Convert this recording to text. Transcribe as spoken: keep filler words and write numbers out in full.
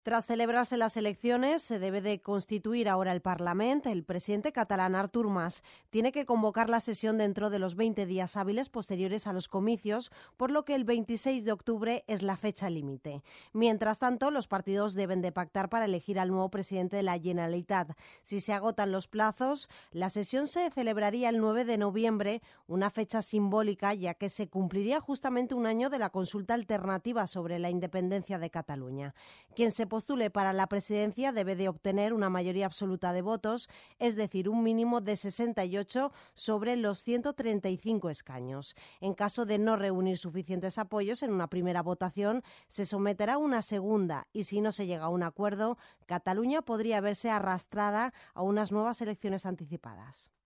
Tras celebrarse las elecciones, se debe de constituir ahora el Parlament. El presidente catalán Artur Mas tiene que convocar la sesión dentro de los veinte días hábiles posteriores a los comicios, por lo que el veintiséis de octubre es la fecha límite. Mientras tanto, los partidos deben de pactar para elegir al nuevo presidente de la Generalitat. Si se agotan los plazos, la sesión se celebraría el nueve de noviembre, una fecha simbólica ya que se cumpliría justamente un año de la consulta alternativa sobre la independencia de Cataluña. Quien se postule para la presidencia debe de obtener una mayoría absoluta de votos, es decir, un mínimo de sesenta y ocho sobre los ciento treinta y cinco escaños. En caso de no reunir suficientes apoyos en una primera votación, se someterá a una segunda y si no se llega a un acuerdo, Cataluña podría verse arrastrada a unas nuevas elecciones anticipadas.